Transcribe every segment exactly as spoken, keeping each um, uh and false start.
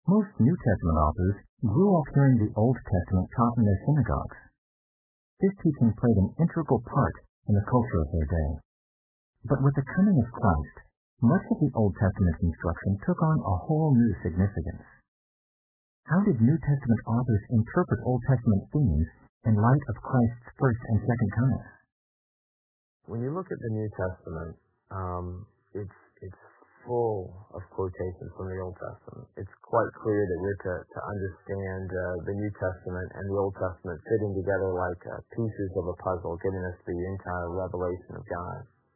Most New Testament authors grew up hearing the Old Testament taught in their synagogues. This teaching played an integral part in the culture of their day. But with the coming of Christ, much of the Old Testament instruction took on a whole new significance. How did New Testament authors interpret Old Testament themes in light of Christ's first and second comings? When you look at the New Testament, um, it's it's full of quotations from the Old Testament. It's quite clear that we're to, to understand uh, the New Testament and the Old Testament fitting together like uh, pieces of a puzzle, giving us the entire revelation of God.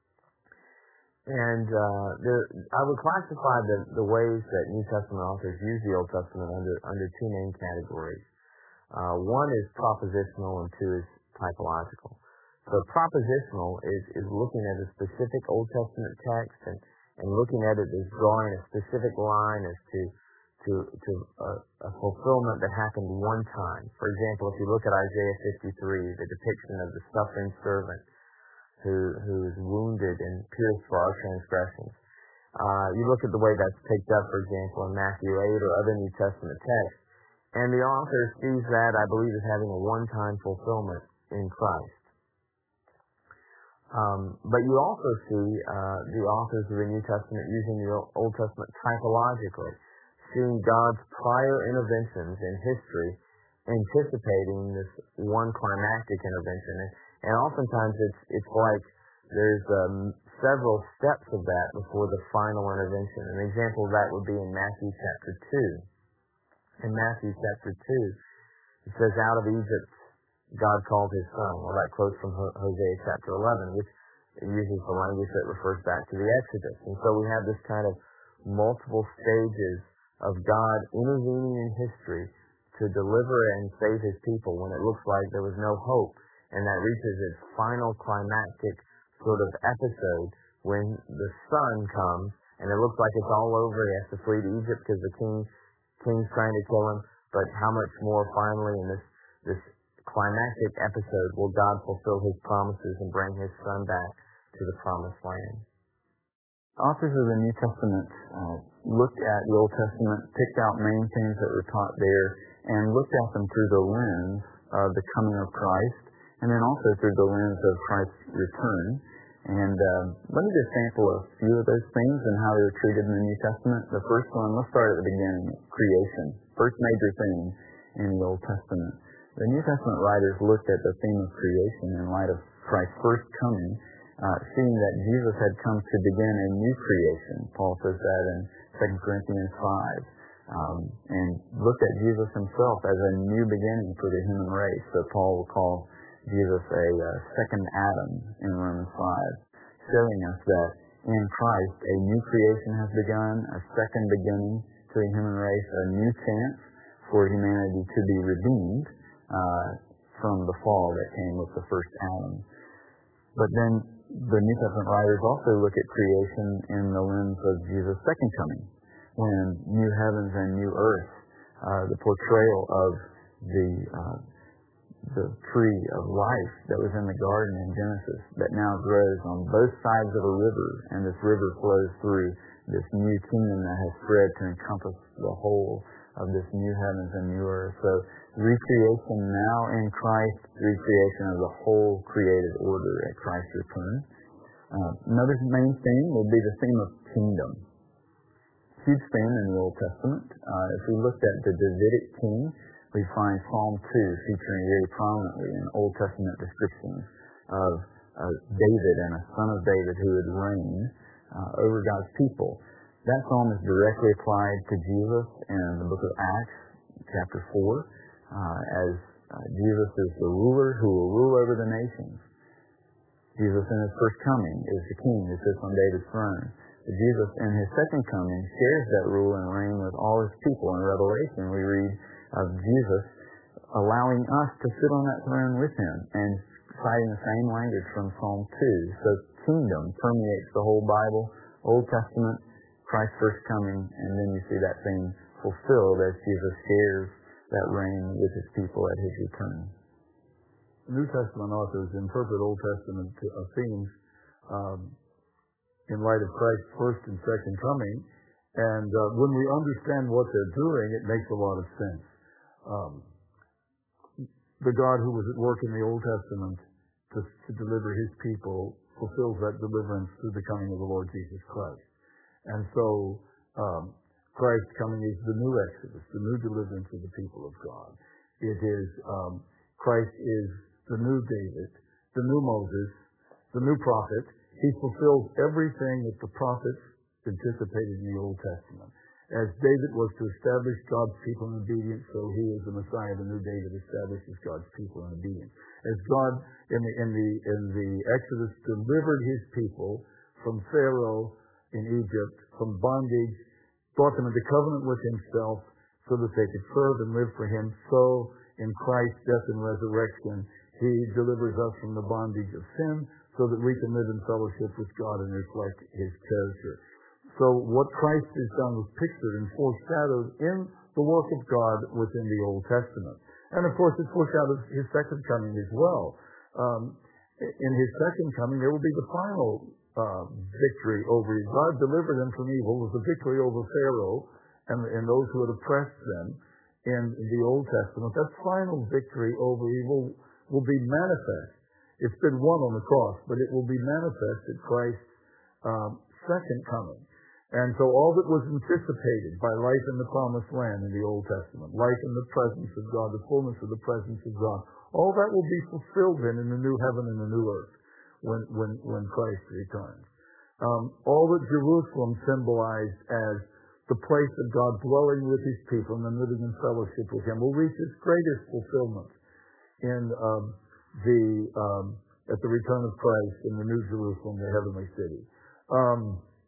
And uh, there, I would classify the, the ways that New Testament authors use the Old Testament under, under two main categories. Uh, one is propositional and two is typological. So propositional is, is looking at a specific Old Testament text and, and looking at it as drawing a specific line as to to, to a, a fulfillment that happened one time. For example, if you look at Isaiah fifty-three, the depiction of the suffering servant who who is wounded and pierced for our transgressions. Uh, you look at the way that's picked up, for example, in Matthew eight or other New Testament texts, and the author sees that, I believe, as having a one-time fulfillment in Christ. Um, but you also see uh, the authors of the New Testament using the Old Testament typologically, seeing God's prior interventions in history, anticipating this one climactic intervention. And, and oftentimes it's it's like there's um, several steps of that before the final intervention. An example of that would be in Matthew chapter two. In Matthew chapter two, it says, "Out of Egypt God called his son." Well, that quotes from Hosea chapter eleven, which uses the language that refers back to the Exodus. And so we have this kind of multiple stages of God intervening in history to deliver and save his people when it looks like there was no hope. And that reaches its final climactic sort of episode when the son comes and it looks like it's all over. He has to flee to Egypt because the king king's trying to kill him. But how much more finally in this this climactic episode will God fulfill his promises and bring his son back to the promised land? Authors of the New Testament uh, looked at the Old Testament, picked out main things that were taught there, and looked at them through the lens of the coming of Christ, and then also through the lens of Christ's return. And uh, let me just sample a few of those things and how they were treated in the New Testament. The first one, let's start at the beginning, creation. First major theme in the Old Testament. The New Testament writers looked at the theme of creation in light of Christ's first coming, uh, seeing that Jesus had come to begin a new creation. Paul says that in Second Corinthians five. Um, and looked at Jesus himself as a new beginning for the human race. So Paul will call Jesus a uh, second Adam in Romans five, showing us that in Christ a new creation has begun, a second beginning to the human race, a new chance for humanity to be redeemed uh, from the fall that came with the first Adam. But then the New Testament writers also look at creation in the lens of Jesus' second coming, when new heavens and new earth, uh, the portrayal of the uh, the tree of life that was in the garden in Genesis that now grows on both sides of a river, and this river flows through this new kingdom that has spread to encompass the whole of this new heavens and new earth. So recreation now in Christ, recreation of the whole created order at Christ's return. Uh, another main theme would be the theme of kingdom. Huge theme in the Old Testament. Uh, if we looked at the Davidic king, we find Psalm two featuring very prominently in Old Testament descriptions of uh, David and a son of David who would reign uh, over God's people. That psalm is directly applied to Jesus in the book of Acts, chapter four, uh, as uh, Jesus is the ruler who will rule over the nations. Jesus in his first coming is the king who sits on David's throne. But Jesus in his second coming shares that rule and reign with all his people. In Revelation we read of Jesus allowing us to sit on that throne with him and citing the same language from Psalm two. So kingdom permeates the whole Bible, Old Testament, Christ's first coming, and then you see that thing fulfilled as Jesus shares that reign with his people at his return. New Testament authors interpret Old Testament uh, themes um, in light of Christ's first and second coming, And uh, when we understand what they're doing, it makes a lot of sense. Um, the God who was at work in the Old Testament to, to deliver his people fulfills that deliverance through the coming of the Lord Jesus Christ. And so um, Christ coming is the new Exodus, the new deliverance of the people of God. It is, um, Christ is the new David, the new Moses, the new prophet. He fulfills everything that the prophets anticipated in the Old Testament. As David was to establish God's people in obedience, so he is the Messiah, the new David, establishes God's people in obedience. As God in the in the in the Exodus delivered his people from Pharaoh in Egypt, from bondage, brought them into covenant with himself so that they could serve and live for him, so in Christ's death and resurrection, he delivers us from the bondage of sin so that we can live in fellowship with God and reflect his character. So what Christ has done was pictured and foreshadowed in the work of God within the Old Testament. And of course, it foreshadows his second coming as well. Um, in his second coming, there will be the final uh, victory over evil. God delivered them from evil. It was the victory over Pharaoh and, and those who had oppressed them in the Old Testament. That final victory over evil will be manifest. It's been won on the cross, but it will be manifest at Christ's um, second coming. And so all that was anticipated by life in the promised land in the Old Testament, life in the presence of God, the fullness of the presence of God, all that will be fulfilled then in the new heaven and the new earth when when, when Christ returns. Um, all that Jerusalem symbolized as the place of God dwelling with his people and then living in fellowship with him will reach its greatest fulfillment in um, the um, at the return of Christ in the New Jerusalem, the heavenly city. Um,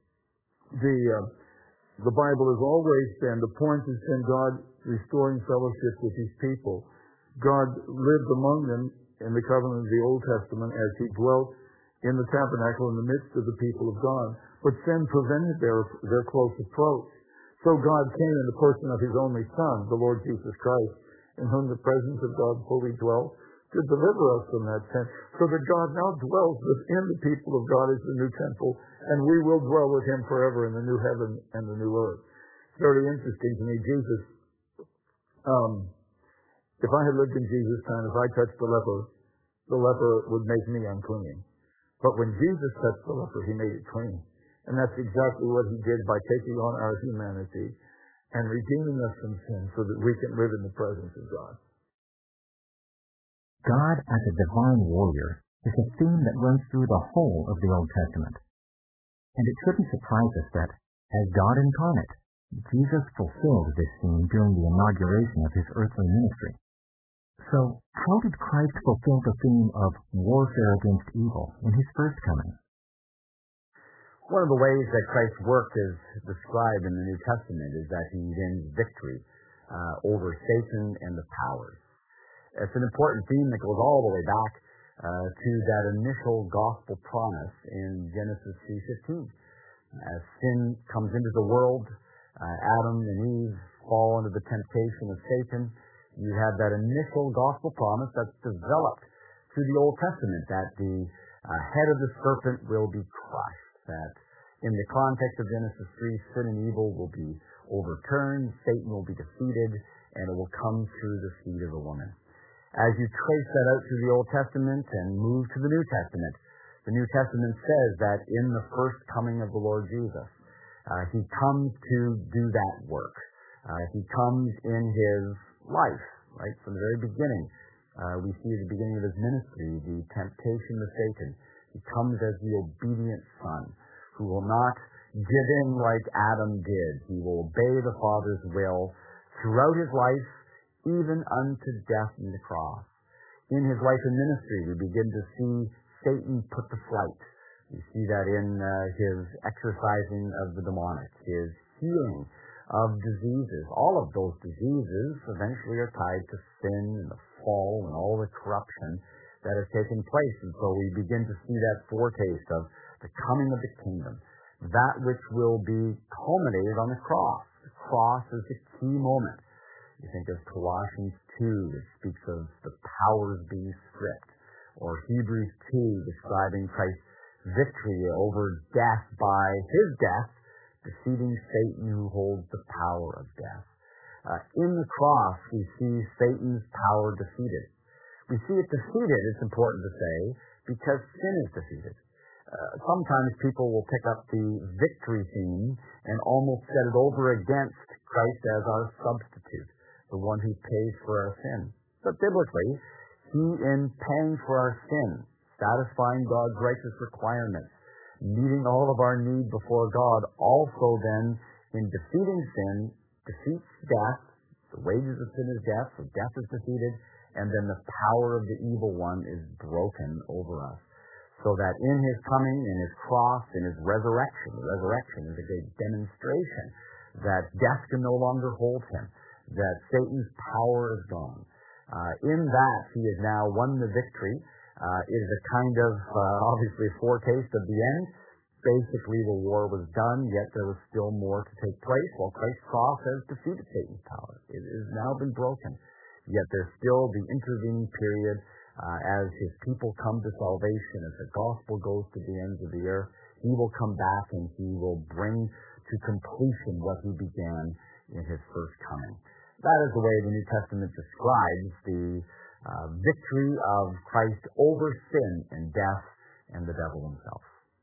The uh, the Bible has always been, the point has been God restoring fellowship with his people. God lived among them in the covenant of the Old Testament as he dwelt in the tabernacle in the midst of the people of God. But sin prevented their, their close approach. So God came in the person of his only Son, the Lord Jesus Christ, in whom the presence of God fully dwelt, to deliver us from that sin, so that God now dwells within the people of God as the new temple, and we will dwell with him forever in the new heaven and the new earth. It's very interesting to me. Jesus, um, if I had lived in Jesus' time, if I touched the leper, the leper would make me unclean. But when Jesus touched the leper, he made it clean. And that's exactly what he did by taking on our humanity and redeeming us from sin so that we can live in the presence of God. God as a divine warrior is a theme that runs through the whole of the Old Testament. And it shouldn't surprise us that, as God incarnate, Jesus fulfilled this theme during the inauguration of his earthly ministry. So, how did Christ fulfill the theme of warfare against evil in his first coming? One of the ways that Christ's work is described in the New Testament is that he wins victory uh, over Satan and the powers. It's an important theme that goes all the way back uh, to that initial gospel promise in Genesis three fifteen. As sin comes into the world, uh, Adam and Eve fall into the temptation of Satan. You have that initial gospel promise that's developed through the Old Testament, that the uh, head of the serpent will be crushed, that in the context of Genesis three, sin and evil will be overturned, Satan will be defeated, and it will come through the seed of the woman. As you trace that out through the Old Testament and move to the New Testament, the New Testament says that in the first coming of the Lord Jesus, uh, he comes to do that work. Uh, he comes in his life, right, from the very beginning. Uh, we see at the beginning of his ministry the temptation of Satan. He comes as the obedient Son who will not give in like Adam did. He will obey the Father's will throughout his life, even unto death on the cross. In his life and ministry, we begin to see Satan put to flight. We see that in uh, his exorcising of the demonic, his healing of diseases. All of those diseases eventually are tied to sin and the fall and all the corruption that has taken place. And so we begin to see that foretaste of the coming of the kingdom, that which will be culminated on the cross. The cross is the key moment. You think of Colossians two, that speaks of the powers being stripped, or Hebrews two, describing Christ's victory over death by his death defeating Satan who holds the power of death. Uh, in the cross, we see Satan's power defeated. We see it defeated, it's important to say, because sin is defeated. Uh, sometimes people will pick up the victory theme and almost set it over against Christ as our substitute, the one who pays for our sin. But biblically, he, in paying for our sin, satisfying God's righteous requirements, meeting all of our need before God, also then, in defeating sin, defeats death. The wages of sin is death, so death is defeated, and then the power of the evil one is broken over us. So that in his coming, in his cross, in his resurrection, the resurrection is a great demonstration that death can no longer hold him, that Satan's power is gone. Uh, in that, he has now won the victory. Uh, it is a kind of, uh, obviously, foretaste of the end. Basically, the war was done, yet there was still more to take place, while Christ's cross has defeated Satan's power. It has now been broken, yet there's still the intervening period uh, as his people come to salvation, as the gospel goes to the ends of the earth. He will come back and he will bring to completion what he began in his first coming. That is the way the New Testament describes the uh, victory of Christ over sin and death and the devil himself.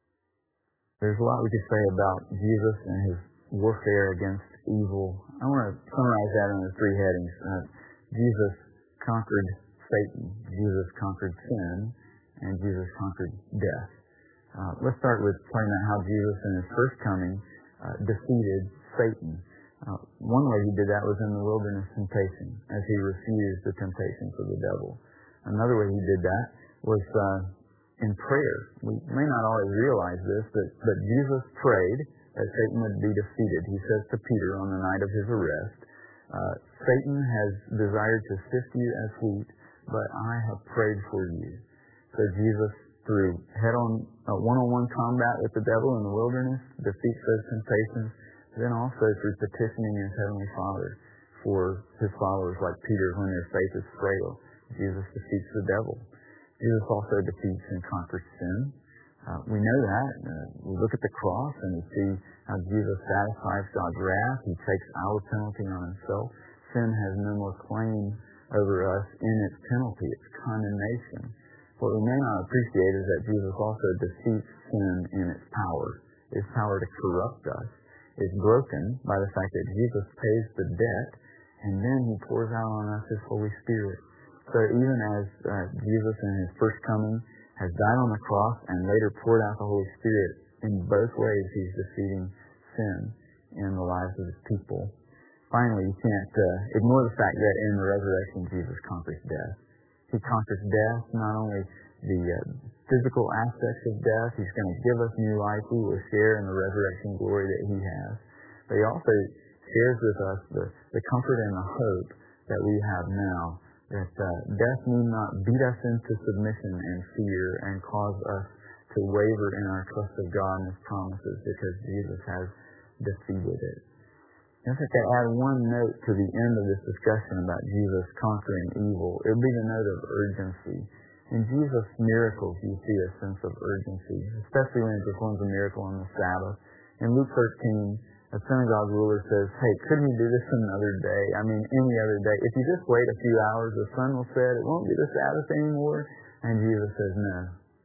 There's a lot we could say about Jesus and his warfare against evil. I want to summarize that in the three headings. Uh, Jesus conquered Satan, Jesus conquered sin, and Jesus conquered death. Uh, let's start with talking about how Jesus in his first coming uh, defeated Satan. Uh, one way he did that was in the wilderness temptation, as he refused the temptations of the devil. Another way he did that was uh, in prayer. We may not always realize this, but, but Jesus prayed that Satan would be defeated. He says to Peter on the night of his arrest, uh, Satan has desired to sift you as wheat, but I have prayed for you. So Jesus, through head-on, uh, one-on-one combat with the devil in the wilderness, defeats those temptations, then also through petitioning his Heavenly Father for his followers like Peter when their faith is frail. Jesus defeats the devil. Jesus also defeats and conquers sin. Uh, we know that. Uh, we look at the cross and we see how Jesus satisfies God's wrath. He takes our penalty on himself. Sin has no more claim over us in its penalty, its condemnation. What we may not appreciate is that Jesus also defeats sin in its power. Its power to corrupt us is broken by the fact that Jesus pays the debt and then he pours out on us his Holy Spirit. So even as uh, Jesus in his first coming has died on the cross and later poured out the Holy Spirit, in both ways he's defeating sin in the lives of his people. Finally, you can't uh, ignore the fact that in the resurrection Jesus conquers death. He conquers death, not only the uh, physical aspects of death, he's going to give us new life. We will share in the resurrection glory that he has. But he also shares with us the, the comfort and the hope that we have now, that uh, death need not beat us into submission and fear and cause us to waver in our trust of God and his promises, because Jesus has defeated it. If I could add one note to the end of this discussion about Jesus conquering evil, it would be the note of urgency. In Jesus' miracles, you see a sense of urgency, especially when he performs a miracle on the Sabbath. In Luke thirteen, a synagogue ruler says, hey, couldn't you do this another day? I mean, any other day. If you just wait a few hours, the sun will set. It won't be the Sabbath anymore. And Jesus says, no,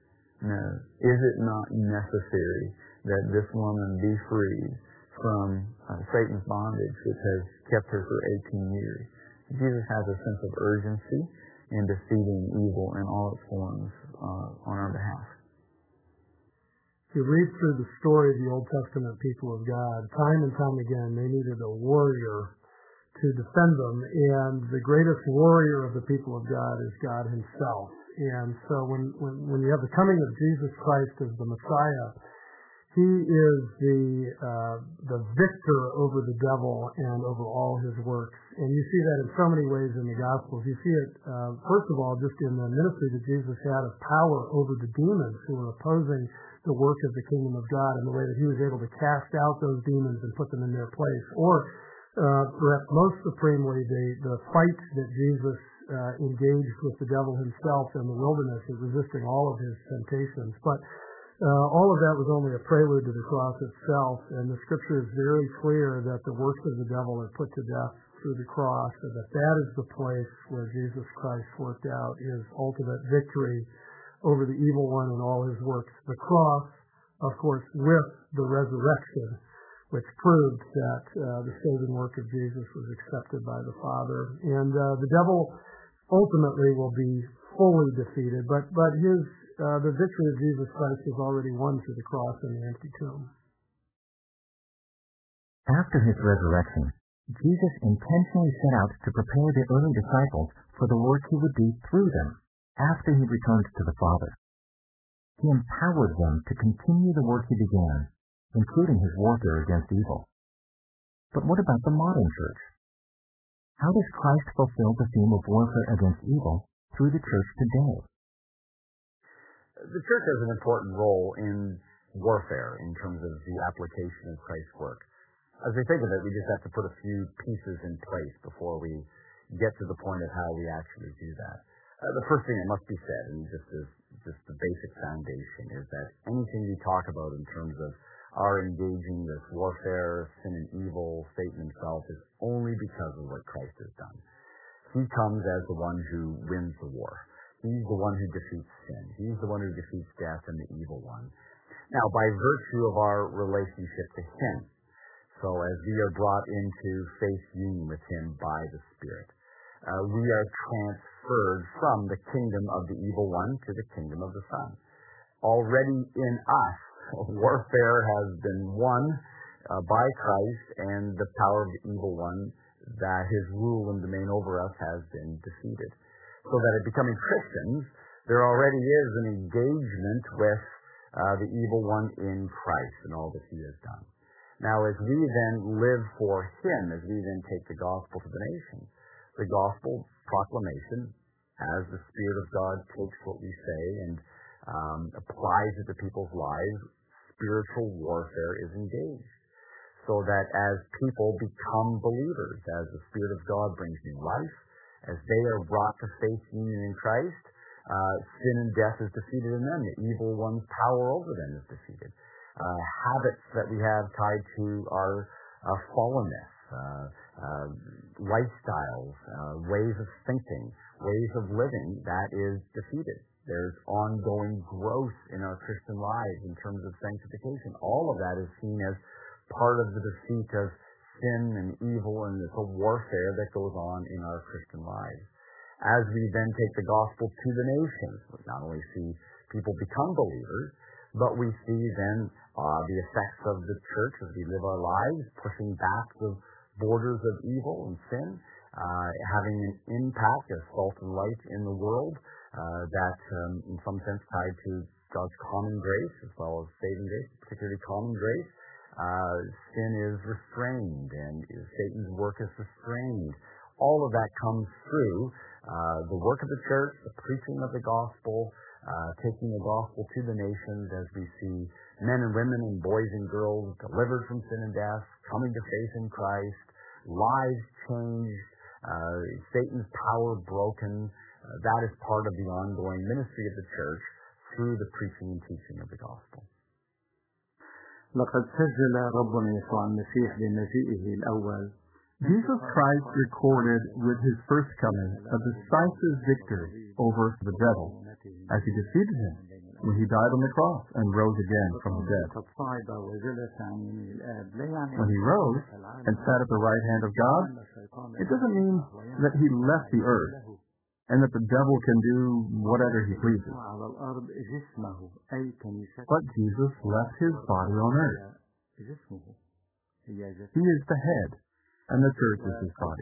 no. Is it not necessary that this woman be freed from uh, Satan's bondage, which has kept her for eighteen years? Jesus has a sense of urgency in defeating evil in all its forms uh, on our behalf. If you read through the story of the Old Testament people of God, time and time again, they needed a warrior to defend them, and the greatest warrior of the people of God is God himself. And so when, when, when you have the coming of Jesus Christ as the Messiah, he is the uh, the victor over the devil and over all his works. And you see that in so many ways in the Gospels. You see it, uh, first of all, just in the ministry that Jesus had of power over the demons who were opposing the work of the kingdom of God, and the way that he was able to cast out those demons and put them in their place. Or uh, perhaps most supremely, the, the fight that Jesus uh, engaged with the devil himself in the wilderness, resisting all of his temptations. But Uh, all of that was only a prelude to the cross itself, and the scripture is very clear that the works of the devil are put to death through the cross, and that that is the place where Jesus Christ worked out his ultimate victory over the evil one and all his works. The cross, of course, with the resurrection, which proved that uh, the saving work of Jesus was accepted by the Father. And uh, the devil ultimately will be fully defeated, but, but his Uh, the victory of Jesus Christ was already won through the cross and the empty tomb. After his resurrection, Jesus intentionally set out to prepare the early disciples for the work he would do through them after he returned to the Father. He empowered them to continue the work he began, including his warfare against evil. But what about the modern church? How does Christ fulfill the theme of warfare against evil through the church today? The church has an important role in warfare in terms of the application of Christ's work. As we think of it, we just have to put a few pieces in place before we get to the point of how we actually do that. Uh, the first thing that must be said, and just as just the basic foundation, is that anything we talk about in terms of our engaging this warfare, sin and evil, Satan himself, is only because of what Christ has done. He comes as the one who wins the war. He's the one who defeats sin. He's the one who defeats death and the evil one. Now, by virtue of our relationship to him, so as we are brought into faith union with him by the Spirit, uh, we are transferred from the kingdom of the evil one to the kingdom of the Son. Already in us, warfare has been won uh, by Christ, and the power of the evil one, that his rule and domain over us, has been defeated. So that in becoming Christians, there already is an engagement with uh, the evil one in Christ and all that he has done. Now, as we then live for him, as we then take the gospel to the nations, the gospel proclamation, as the Spirit of God takes what we say and um, applies it to people's lives, spiritual warfare is engaged. So that as people become believers, as the Spirit of God brings new life, as they are brought to faith union in Christ, uh, sin and death is defeated in them. The evil one's power over them is defeated. Uh, habits that we have tied to our uh, fallenness, uh, uh, lifestyles, uh, ways of thinking, ways of living, that is defeated. There's ongoing growth in our Christian lives in terms of sanctification. All of that is seen as part of the defeat of sin and evil, and it's a warfare that goes on in our Christian lives. As we then take the gospel to the nations, we not only see people become believers, but we see then uh, the effects of the church as we live our lives, pushing back the borders of evil and sin, uh, having an impact as salt and light in the world uh, that um, in some sense tied to God's common grace as well as saving grace, particularly common grace. Uh, sin is restrained and Satan's work is restrained. All of that comes through uh, the work of the church, the preaching of the gospel, uh, taking the gospel to the nations as we see men and women and boys and girls delivered from sin and death, coming to faith in Christ, lives changed, uh, Satan's power broken. Uh, that is part of the ongoing ministry of the church through the preaching and teaching of the gospel. لقد سجل ربنا يسوع المسيح بمجيئه الأول. Jesus Christ recorded with his first coming a decisive victory over the devil as he defeated him when he died on the cross and rose again from the dead. When he rose and sat at the right hand of God, it doesn't mean that he left the earth and that the devil can do whatever he pleases. But Jesus left his body on earth. He is the head, and the church is his body.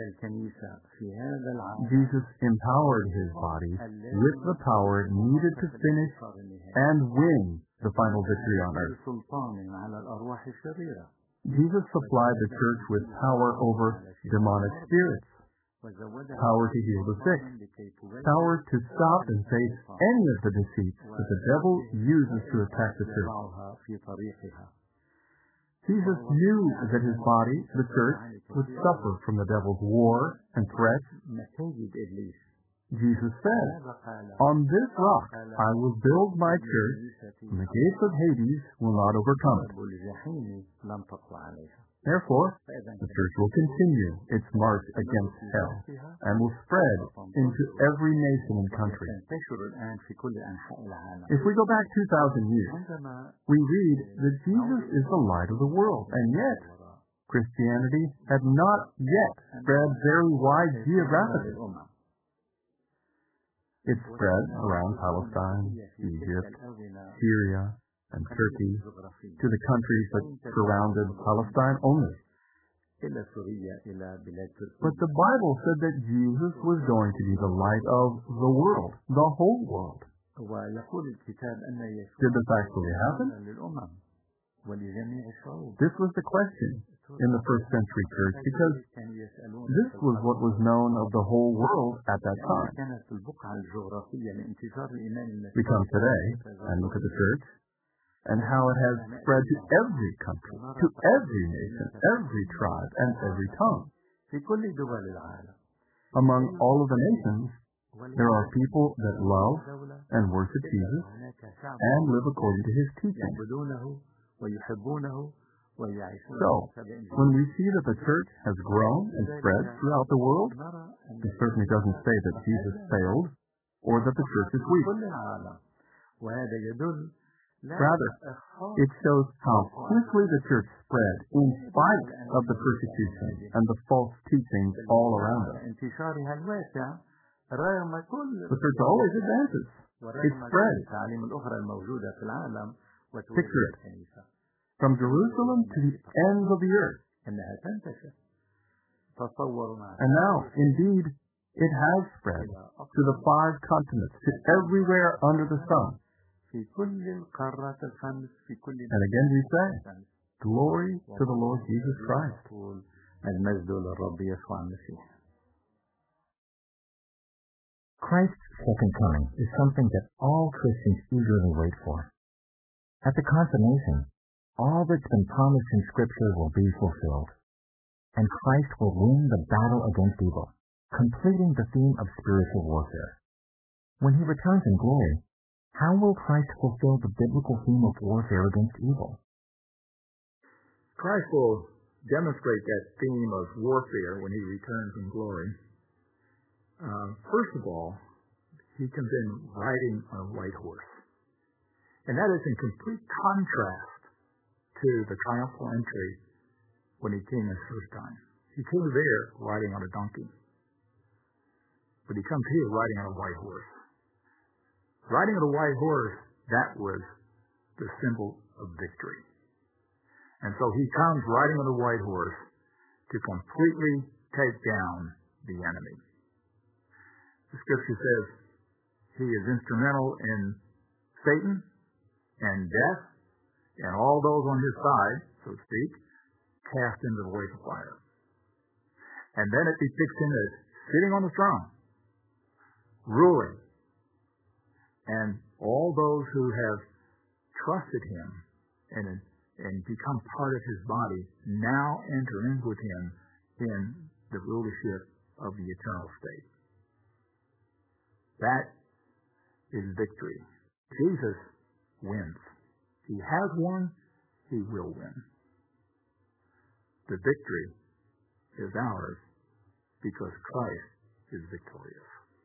Jesus empowered his body with the power needed to finish and win the final victory on earth. Jesus supplied the church with power over demonic spirits, power to heal the sick, power to stop and face any of the deceits that the devil uses to attack the church. Jesus knew that his body, the church, would suffer from the devil's war and threats, Jesus said, "On this rock I will build my church, and the gates of Hades will not overcome it." Therefore, the church will continue its march against hell and will spread into every nation and country. If we go back two thousand years, we read that Jesus is the light of the world, and yet Christianity had not yet spread very wide geographically. It spread around Palestine, Egypt, Syria, and Turkey, to the countries that surrounded Palestine only. But the Bible said that Jesus was going to be the light of the world, the whole world. Did this actually happen? This was the question in the first century church, because this was what was known of the whole world at that time. We come today and look at the church and how it has spread to every country, to every nation, every tribe, and every tongue. Among all of the nations, there are people that love and worship Jesus and live according to his teaching. So, when we see that the church has grown and spread throughout the world, it certainly doesn't say that Jesus failed or that the church is weak. Rather, it shows how quickly the church spread in spite of the persecution and the false teachings all around us. The church always advances. It spreads. Picture it. From Jerusalem to the ends of the earth. And now, indeed, it has spread to the five continents, to everywhere under the sun. And again we say, glory to the Lord Jesus Christ. Christ's second coming is something that all Christians eagerly wait for. At the consummation, all that's been promised in Scripture will be fulfilled, and Christ will win the battle against evil, completing the theme of spiritual warfare. When he returns in glory, how will Christ fulfill the biblical theme of warfare against evil? Christ will demonstrate that theme of warfare when he returns in glory. Uh, first of all, he comes in riding on a white horse. And that is in complete contrast to the triumphal entry when he came his first time. He came there riding on a donkey. But he comes here riding on a white horse. Riding on a white horse, that was the symbol of victory. And so he comes riding on a white horse to completely take down the enemy. The scripture says he is instrumental in Satan and death and all those on his side, so to speak, cast into the lake of fire. And then it depicts him as sitting on the throne, ruling. And all those who have trusted him and, and become part of his body now enter in with him in the rulership of the eternal state. That is victory. Jesus wins. He has won. He will win. The victory is ours because Christ is victorious.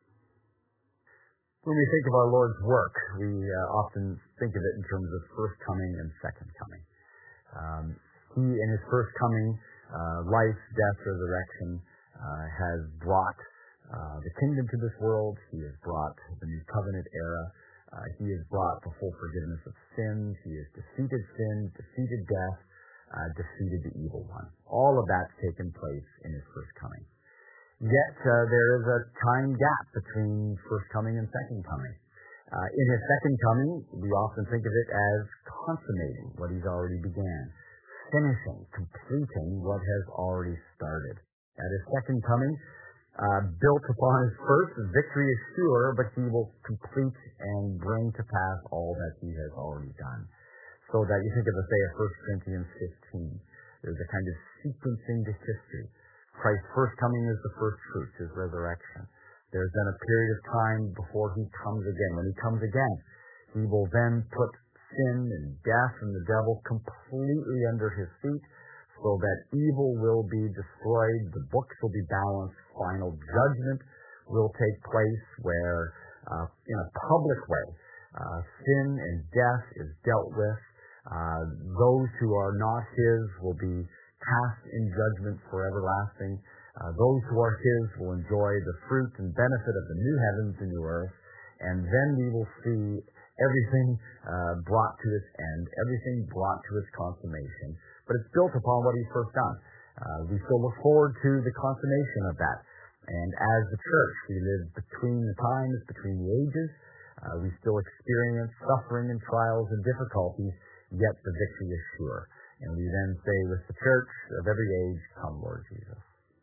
When we think of our Lord's work, we uh, often think of it in terms of first coming and second coming. Um, he, in his first coming, uh, life, death, resurrection, uh, has brought uh, the kingdom to this world. He has brought the new covenant era. Uh, he has brought the full forgiveness of sins. He has defeated sin, defeated death, uh, defeated the evil one. All of that's taken place in his first coming. Yet uh, there is a time gap between first coming and second coming. Uh, in his second coming, we often think of it as consummating what he's already began, finishing, completing what has already started. At his second coming, uh, built upon his first, victory is sure, but he will complete and bring to pass all that he has already done. So that you think of, say, of First Corinthians fifteen, there's a kind of sequencing to history. Christ's first coming is the first fruits, his resurrection. There's then a period of time before he comes again. When he comes again, he will then put sin and death and the devil completely under his feet so that evil will be destroyed, the books will be balanced, final judgment will take place where, uh, in a public way, uh, sin and death is dealt with. Uh, those who are not his will be cast in judgment for everlasting. Uh, those who are his will enjoy the fruit and benefit of the new heavens and new earth, and then we will see everything uh, brought to its end, everything brought to its consummation. But it's built upon what he's first done. Uh, we still look forward to the consummation of that. And as the church, we live between the times, between the ages. Uh, we still experience suffering and trials and difficulties, yet the victory is sure. And we then say with the church of every age, come Lord Jesus.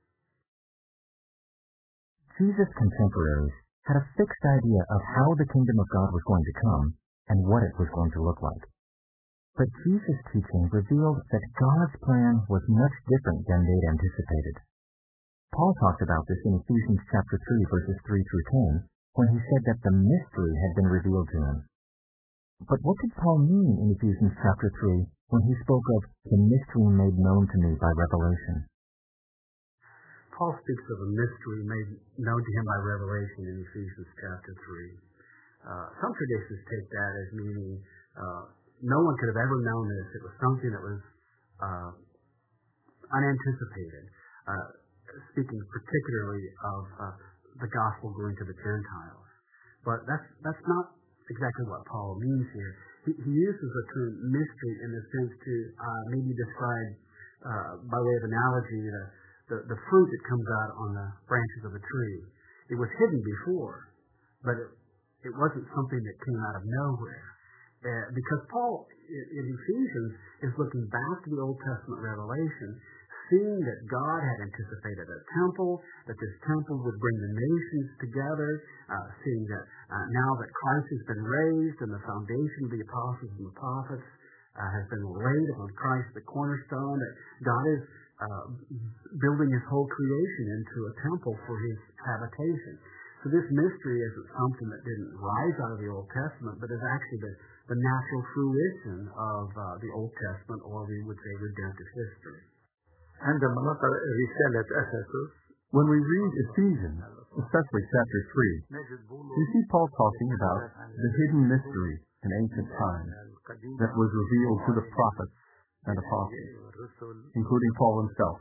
Jesus' contemporaries had a fixed idea of how the kingdom of God was going to come and what it was going to look like. But Jesus' teaching revealed that God's plan was much different than they'd anticipated. Paul talked about this in Ephesians chapter three, verses three through ten, when he said that the mystery had been revealed to him. But what did Paul mean in Ephesians chapter three when he spoke of the mystery made known to me by revelation? Paul speaks of a mystery made known to him by revelation in Ephesians chapter three. Uh, some traditions take that as meaning uh, no one could have ever known this. It was something that was uh, unanticipated, uh, speaking particularly of uh, the gospel going to the Gentiles. But that's that's not exactly what Paul means here. He, he uses the term mystery in the sense to uh, maybe describe, uh, by way of analogy, the, the, the fruit that comes out on the branches of a tree. It was hidden before, but it, it wasn't something that came out of nowhere. Uh, because Paul, in, in Ephesians, is looking back to the Old Testament revelation, seeing that God had anticipated a temple, that this temple would bring the nations together, uh, seeing that uh, now that Christ has been raised and the foundation of the apostles and the prophets uh, has been laid upon Christ the cornerstone, that God is uh, building his whole creation into a temple for his habitation. So this mystery isn't something that didn't rise out of the Old Testament, but is actually the, the natural fruition of uh, the Old Testament, or we would say redemptive history. عندما نقرأ رسالة أفسس, when we read Ephesians, especially chapter three, we see Paul talking about the hidden mystery in ancient times that was revealed to the prophets and apostles, including Paul himself.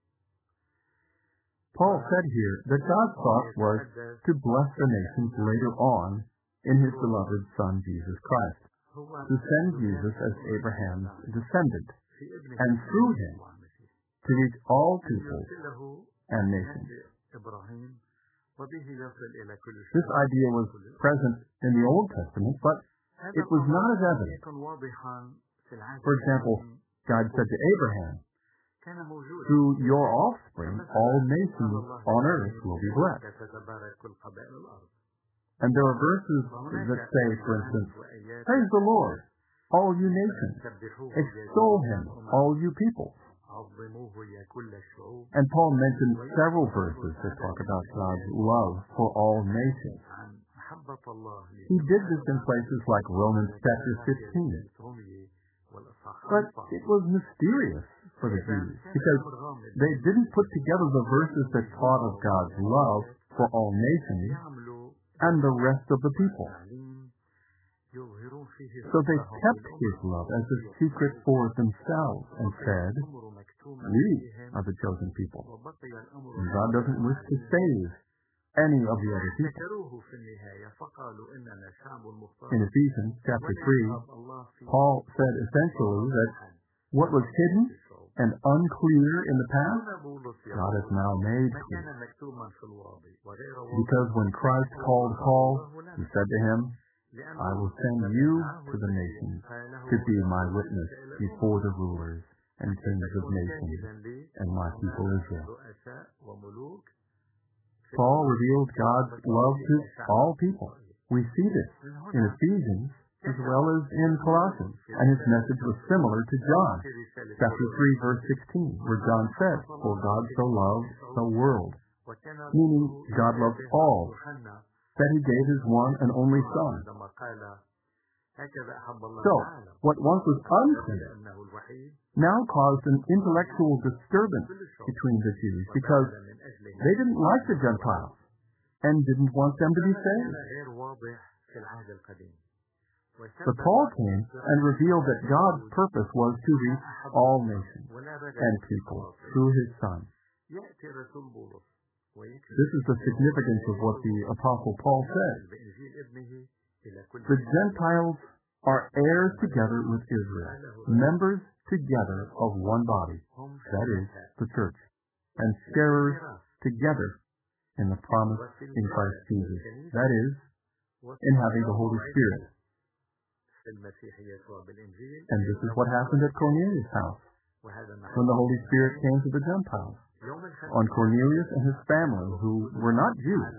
Paul said here that God's thought was to bless the nations later on in his beloved Son Jesus Christ, to send Jesus as Abraham's descendant, and through him to reach all peoples and nations. This idea was present in the Old Testament, but it was not as evident. For example, God said to Abraham, "Through your offspring, all nations on earth will be blessed." And there are verses that say, for instance, "Praise the Lord, all you nations. Extol him, all you peoples." And Paul mentioned several verses that talk about God's love for all nations. He did this in places like Romans chapter fifteen. But it was mysterious for the Jews, because they didn't put together the verses that taught of God's love for all nations and the rest of the people. So they kept his love as a secret for themselves and said, "We are the chosen people, and God doesn't wish to save any of the other people." In Ephesians chapter three, Paul said essentially that what was hidden and unclear in the past, God has now made clear. Because when Christ called Paul, he said to him, "I will send you to the nations to be my witness before the rulers and kings of nations and my people Israel." Paul revealed God's love to all people. We see this in Ephesians as well as in Colossians, and his message was similar to John, chapter three, verse sixteen, where John said, "For God so loved the world meaning God loves all, that he gave his one and only Son. So, what once was unclear now caused an intellectual disturbance between the Jews because they didn't like the Gentiles and didn't want them to be saved. But Paul came and revealed that God's purpose was to reach all nations and people through his Son. This is the significance of what the Apostle Paul said. The Gentiles are heirs together with Israel, members together of one body, that is, the church, and sharers together in the promise in Christ Jesus, that is, in having the Holy Spirit. And this is what happened at Cornelius' house when the Holy Spirit came to the Gentiles. On Cornelius and his family, who were not Jews.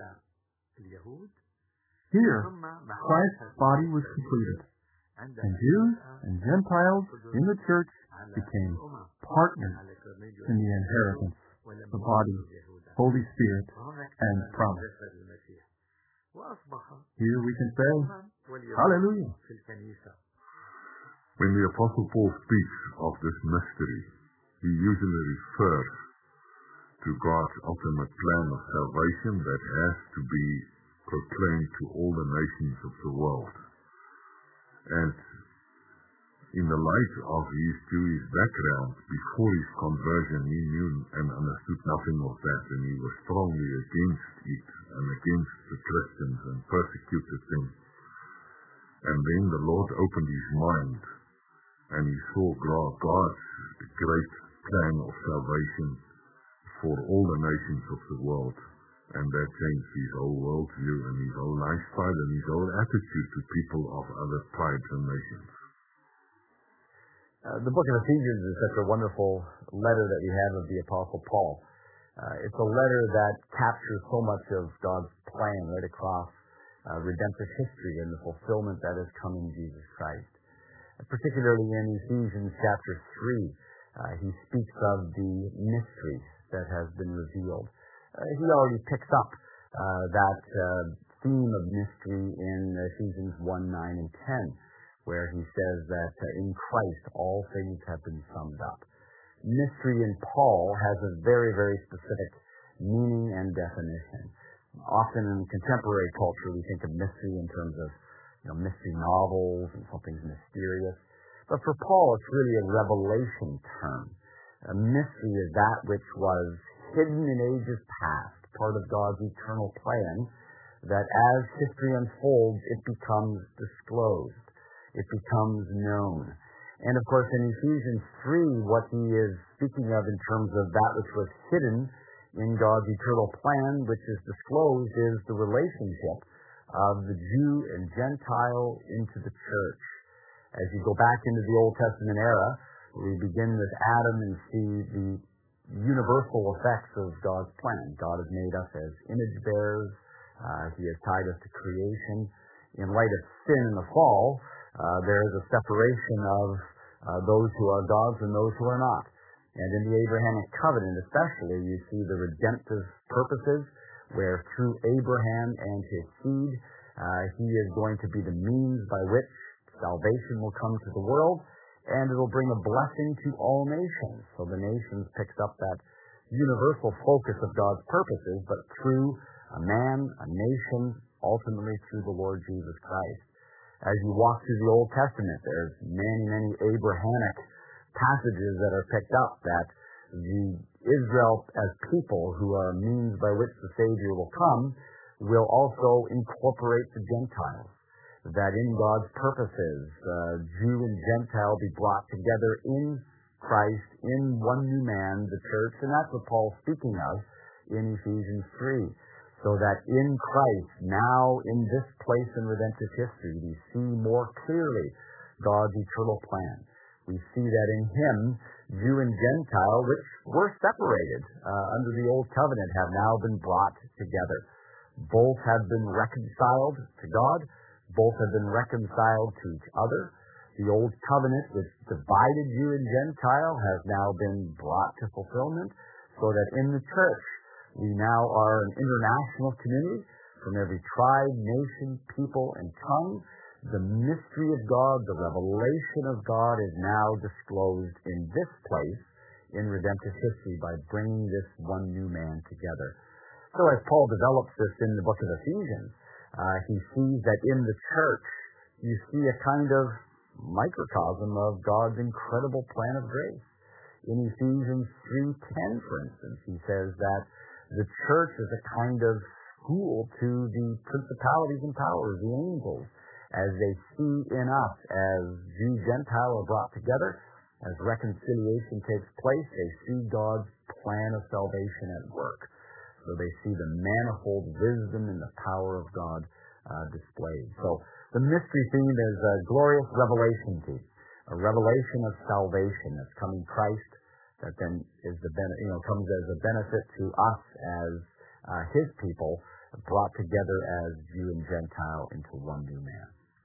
Here, Christ's body was completed, and Jews and Gentiles in the church became partners in the inheritance, the body, Holy Spirit, and promise. Here we can say, Hallelujah. When the Apostle Paul speaks of this mystery, he usually refers to God's ultimate plan of salvation that has to be proclaimed to all the nations of the world. And in the light of his Jewish background, before his conversion, he knew and understood nothing of that, and he was strongly against it and against the Christians and persecuted them. And then the Lord opened his mind, and he saw God's great plan of salvation for all the nations of the world, and that changed his whole worldview and his whole lifestyle and his whole attitude to people of other tribes and nations. Uh, the book of Ephesians is such a wonderful letter that we have of the Apostle Paul. Uh, it's a letter that captures so much of God's plan right across uh, redemptive history and the fulfillment that has come in Jesus Christ. Uh, particularly in Ephesians chapter three, uh, he speaks of the mysteries that has been revealed. Uh, he already picks up uh, that uh, theme of mystery in Ephesians one, nine, and ten, where he says that uh, in Christ all things have been summed up. Mystery in Paul has a very, very specific meaning and definition. Often in contemporary culture we think of mystery in terms of you know, mystery novels and something's mysterious. But for Paul it's really a revelation term. A mystery is that which was hidden in ages past, part of God's eternal plan, that as history unfolds, it becomes disclosed. It becomes known. And of course, in Ephesians three, what he is speaking of in terms of that which was hidden in God's eternal plan, which is disclosed, is the relationship of the Jew and Gentile into the church. As you go back into the Old Testament era, we begin with Adam and see the universal effects of God's plan. God has made us as image bearers. Uh, he has tied us to creation. In light of sin and the fall, uh, there is a separation of uh, those who are God's and those who are not. And in the Abrahamic covenant especially, you see the redemptive purposes, where through Abraham and his seed, uh, he is going to be the means by which salvation will come to the world, and it will bring a blessing to all nations. So the nations picks up that universal focus of God's purposes, but through a man, a nation, ultimately through the Lord Jesus Christ. As you walk through the Old Testament, there's many, many Abrahamic passages that are picked up that the Israel as people, who are a means by which the Savior will come, will also incorporate the Gentiles. That in God's purposes, uh, Jew and Gentile be brought together in Christ, in one new man, the church, and that's what Paul's speaking of in Ephesians three. So that in Christ, now in this place in redemptive history, we see more clearly God's eternal plan. We see that in Him, Jew and Gentile, which were separated uh, under the Old Covenant, have now been brought together. Both have been reconciled to God. Both have been reconciled to each other. The Old Covenant, which divided Jew and Gentile, has now been brought to fulfillment, so that in the church, We now are an international community from every tribe, nation, people, and tongue. The mystery of God, the revelation of God is now disclosed in this place in redemptive history by bringing this one new man together. So as Paul develops this in the book of Ephesians, uh, he sees that in the church you see a kind of microcosm of God's incredible plan of grace. In Ephesians three ten, for instance, he says that the church is a kind of school to the principalities and powers, the angels, as they see in us, as Jew Gentile are brought together, as reconciliation takes place, they see God's plan of salvation at work. So they see the manifold wisdom and the power of God uh, displayed. So the mystery theme is a glorious revelation theme, a revelation of salvation that's coming Christ, that then is the ben- you know comes as a benefit to us as uh, His people, brought together as Jew and Gentile into one new man.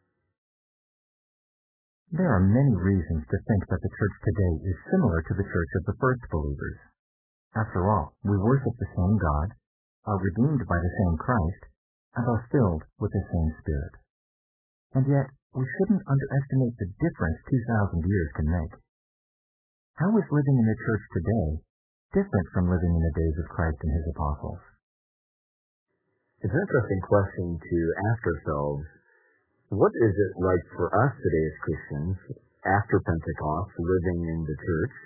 There are many reasons to think that the church today is similar to the church of the first believers. After all, we worship the same God, are redeemed by the same Christ, and are filled with the same Spirit. And yet, we shouldn't underestimate the difference two thousand years can make. How is living in the church today different from living in the days of Christ and His apostles? It's an interesting question to ask ourselves. What is it like for us today as Christians after Pentecost, living in the church?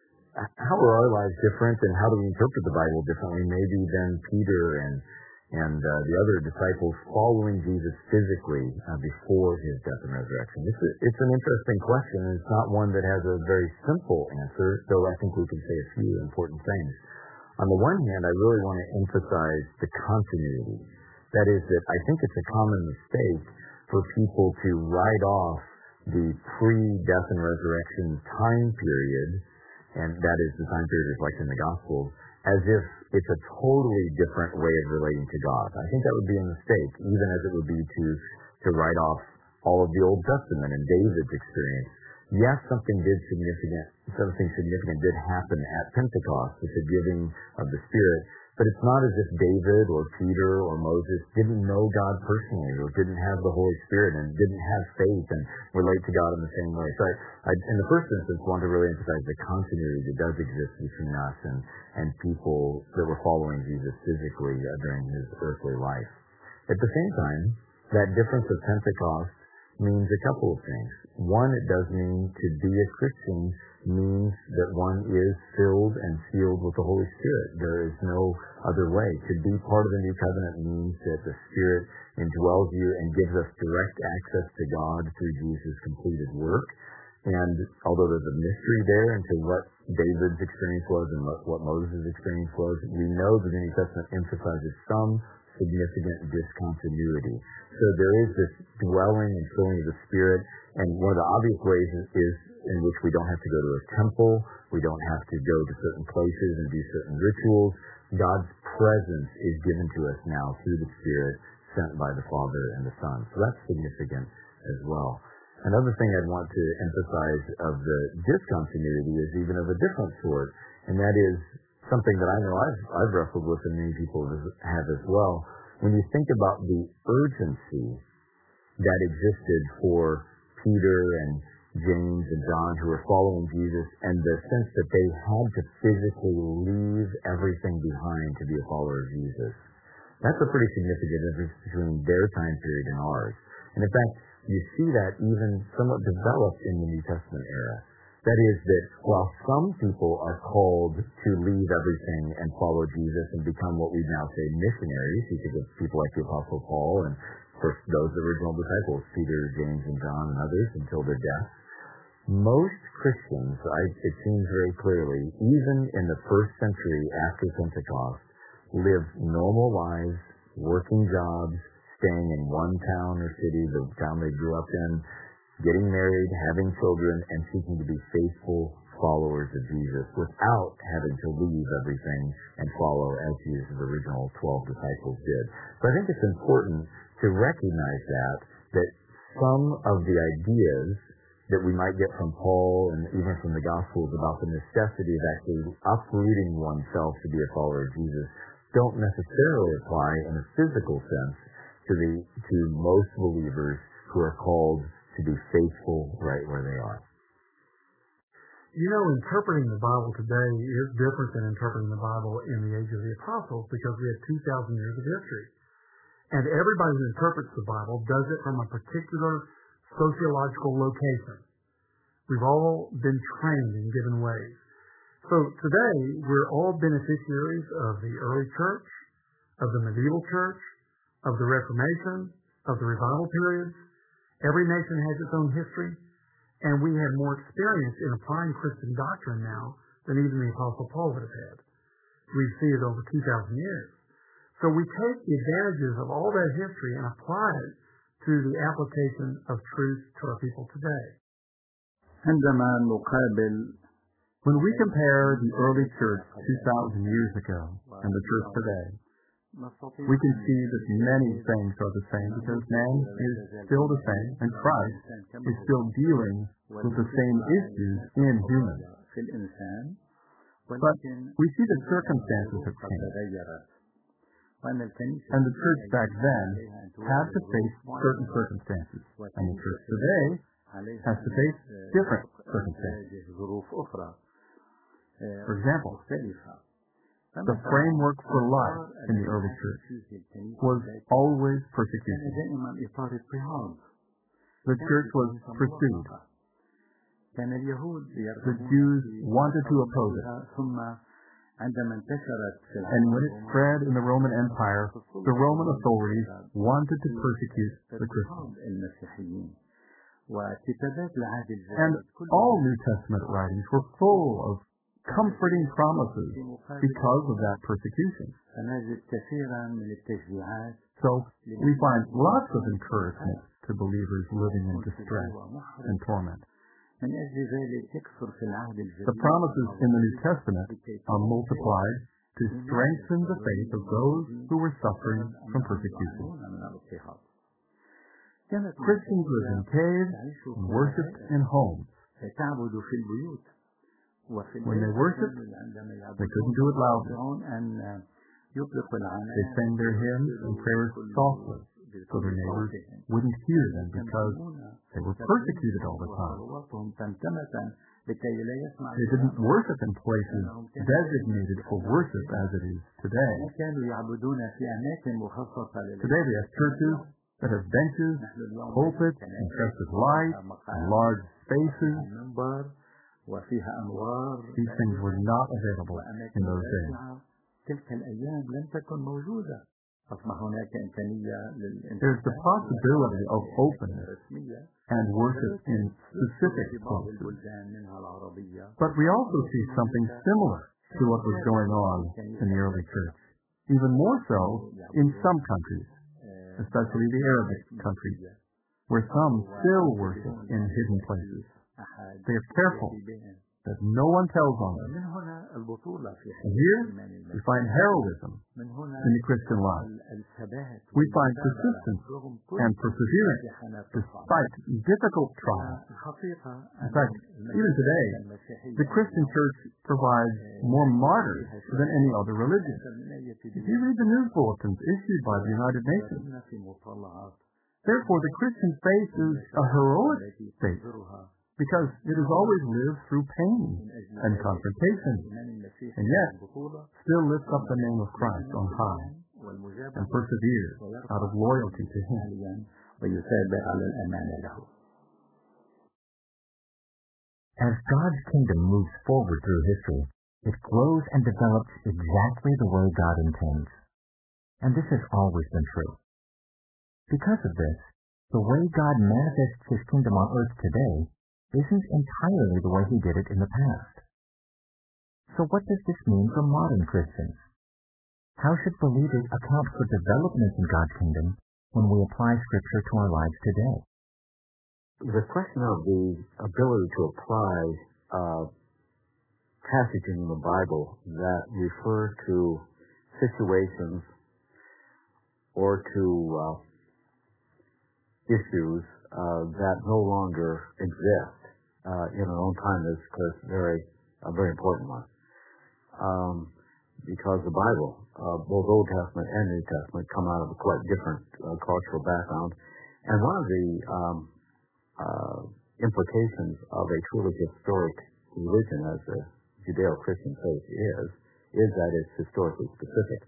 How are our lives different, and how do we interpret the Bible differently maybe than Peter and and uh, the other disciples following Jesus physically uh, before His death and resurrection? It's, a, it's an interesting question, and it's not one that has a very simple answer, though I think we can say a few important things. On the one hand, I really want to emphasize the continuity. That is that I think it's a common mistake for people to write off the pre-death and resurrection time period, and that is the time period reflected in the Gospels, as if it's a totally different way of relating to God. I think that would be a mistake, even as it would be to, to write off all of the Old Testament and David's experience. Yes, something did significant, something significant did happen at Pentecost with the giving of the Spirit, but it's not as if David or Peter or Moses didn't know God personally or didn't have the Holy Spirit and didn't have faith and relate to God in the same way. So I, I in the first instance, want to really emphasize the continuity that does exist between us and, and people that were following Jesus physically uh, during His earthly life. At the same time, that difference of Pentecost means a couple of things. One, it does mean to be a Christian means that one is filled and sealed with the Holy Spirit. There is no other way. To be part of the new covenant means that the Spirit indwells you and gives us direct access to God through Jesus' completed work. And although there's a mystery there into what David's experience was and what, what Moses' experience was, we know that the New Testament emphasizes some significant discontinuity. So there is this dwelling and filling of the Spirit, and one of the obvious ways is, is in which we don't have to go to a temple, we don't have to go to certain places and do certain rituals. God's presence is given to us now through the Spirit sent by the Father and the Son. So that's significant as well. Another thing I'd want to emphasize of the discontinuity is even of a different sort, and that is something that I know I've, I've wrestled with and many people have as well. When you think about the urgency that existed for Peter and James and John who were following Jesus, and the sense that they had to physically leave everything behind to be a follower of Jesus, that's a pretty significant difference between their time period and ours. And in fact, you see that even somewhat developed in the New Testament era. That is that while some people are called to leave everything and follow Jesus and become what we now say missionaries, you think of people like the Apostle Paul and of course those original disciples, Peter, James, and John, and others until their death. Most Christians, I, it seems very clearly, even in the first century after Pentecost, lived normal lives, working jobs, staying in one town or city, the town they grew up in, getting married, having children, and seeking to be faithful followers of Jesus without having to leave everything and follow as Jesus' original twelve disciples did. So I think it's important to recognize that, that some of the ideas that we might get from Paul and even from the Gospels about the necessity of actually uprooting oneself to be a follower of Jesus don't necessarily apply in a physical sense to the to most believers who are called to be faithful right where they are. You know, interpreting the Bible today is different than interpreting the Bible in the age of the apostles because we have two thousand years of history. And everybody who interprets the Bible does it from a particular sociological location. We've all been trained in given ways. So today, we're all beneficiaries of the early church, of the medieval church, of the Reformation, of the revival periods. Every nation has its own history, and we have more experience in applying Christian doctrine now than even the Apostle Paul would have had. We've seen it over two thousand years. So we take the advantages of all that history and apply it to the application of truth to our people today. عندما نقابل When we compare the early church two thousand years ago and the church today, we can see that many things are the same because man is still the same and Christ is still dealing with the same issues in humans. But we see that circumstances have changed. And the church back then had to face certain circumstances, and the church today has to face different circumstances. For example, the framework for life in the early church was always persecution. The church was pursued. The Jews wanted to oppose it. And when it spread in the Roman Empire, the Roman authorities wanted to persecute the Christians. And all New Testament writings were full of comforting promises because of that persecution. So we find lots of encouragement to believers living in distress and torment. The promises in the New Testament are multiplied to strengthen the faith of those who were suffering from persecution. Christians lived in caves and worshipped in homes. When they worshipped, they couldn't do it loudly. They sang their hymns and prayers softly, so their neighbors wouldn't hear them because they were persecuted all the time. They didn't worship in places designated for worship as it is today. Today we have churches that have benches, pulpits, impressive light, and large spaces. These things were not available in those days. There's the possibility of openness and worship in specific places. But we also see something similar to what was going on in the early church, even more so in some countries, especially the Arabic countries, where some still worship in hidden places. They are careful that no one tells on them. And here we find heroism in the Christian life. We find persistence and perseverance despite difficult trials. In fact, even today, the Christian church provides more martyrs than any other religion. If you read the news bulletins issued by the United Nations, therefore the Christian faith is a heroic faith, because it has always lived through pain and confrontation, and yet still lifts up the name of Christ on high and perseveres out of loyalty to Him. As God's kingdom moves forward through history, it grows and develops exactly the way God intends. And this has always been true. Because of this, the way God manifests His kingdom on earth today isn't entirely the way He did it in the past. So what does this mean for modern Christians? How should believers account for developments in God's kingdom when we apply Scripture to our lives today? The question of the ability to apply uh, passages in the Bible that refer to situations or to uh, issues uh, that no longer exist uh, in our own time is, is very, a very important one. Um, because the Bible, uh, both Old Testament and New Testament, come out of a quite different uh, cultural background. And one of the um, uh, implications of a truly historic religion, as the Judeo-Christian faith is, is that it's historically specific.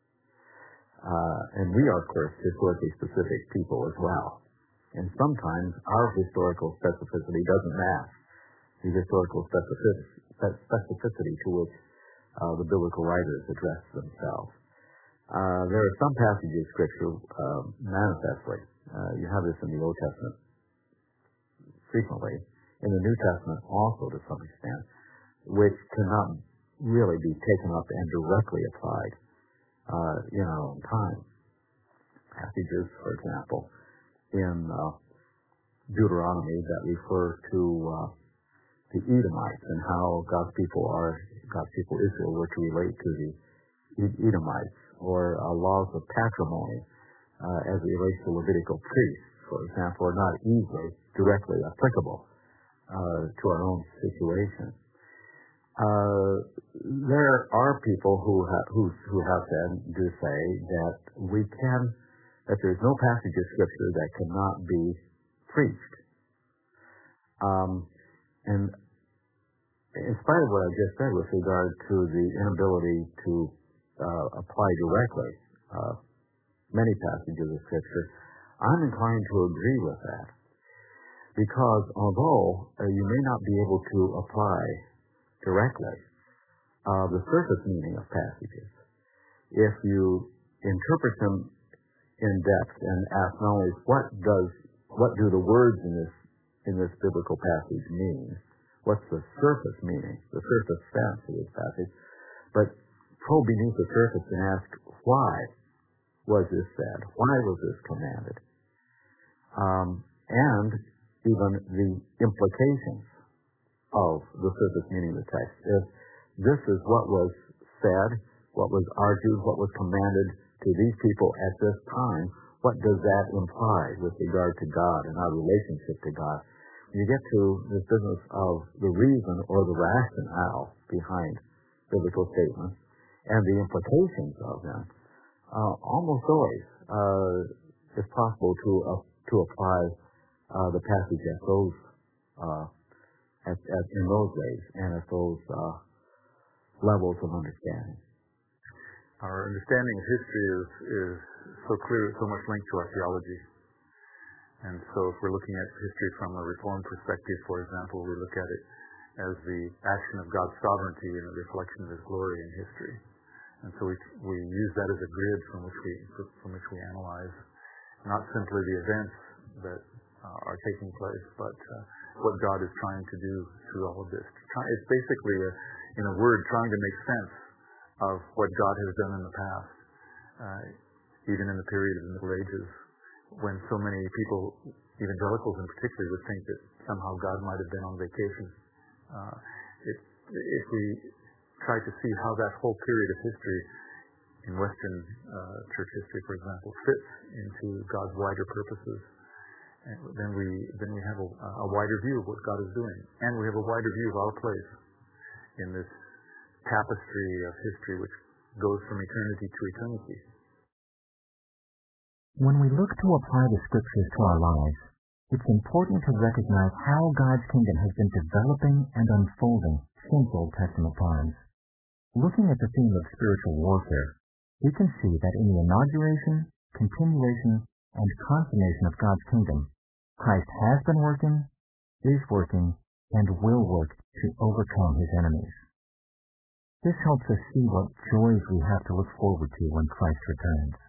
Uh, and we are, of course, historically specific people as well. And sometimes our historical specificity doesn't match the historical specific- specificity to which uh, the biblical writers address themselves. Uh, there are some passages of Scripture, uh, manifestly, uh, you have this in the Old Testament frequently, in the New Testament also to some extent, which cannot really be taken up and directly applied uh, in our own time. Passages, for example, in uh, Deuteronomy that refer to uh, the Edomites and how God's people are, God's people Israel were to relate to the Edomites, or uh, laws of patrimony uh, as it relates to Levitical priests, for example, are not easily directly applicable uh, to our own situation. Uh, there are people who, ha- who, who have said, do say, that we can, that there's no passage of Scripture that cannot be preached. Um, and in spite of what I just said with regard to the inability to uh, apply directly uh, many passages of Scripture, I'm inclined to agree with that. Because although uh, you may not be able to apply directly uh, the surface meaning of passages, if you interpret them in depth and ask not only what does what do the words in this in this biblical passage mean, what's the surface meaning, the surface sense of this passage, but probe beneath the surface and ask why was this said, why was this commanded, um, and even the implications of the surface meaning of the text. If this is what was said, what was argued, what was commanded to these people at this time, what does that imply with regard to God and our relationship to God? When you get to this business of the reason or the rationale behind biblical statements and the implications of them, uh, almost always uh, it's possible to uh, to apply uh, the passage at those uh, at, at in those ways and at those uh, levels of understanding. Our understanding of history is, is so clear, so much linked to our theology. And so if we're looking at history from a Reformed perspective, for example, we look at it as the action of God's sovereignty and a reflection of His glory in history. And so we, we use that as a grid from which we, from which we analyze not simply the events that uh, are taking place, but uh, what God is trying to do through all of this. It's basically, a, in a word, trying to make sense of what God has done in the past, uh, even in the period of the Middle Ages, when so many people, evangelicals in particular, would think that somehow God might have been on vacation. Uh, if, if we try to see how that whole period of history in Western uh, church history, for example, fits into God's wider purposes, and then we then we have a, a wider view of what God is doing, and we have a wider view of our place in this tapestry of history which goes from eternity to eternity. When we look to apply the Scriptures to our lives, it's important to recognize how God's kingdom has been developing and unfolding since Old Testament times. Looking at the theme of spiritual warfare, we can see that in the inauguration, continuation, and consummation of God's kingdom, Christ has been working, is working, and will work to overcome His enemies. This helps us see what joys we have to look forward to when Christ returns.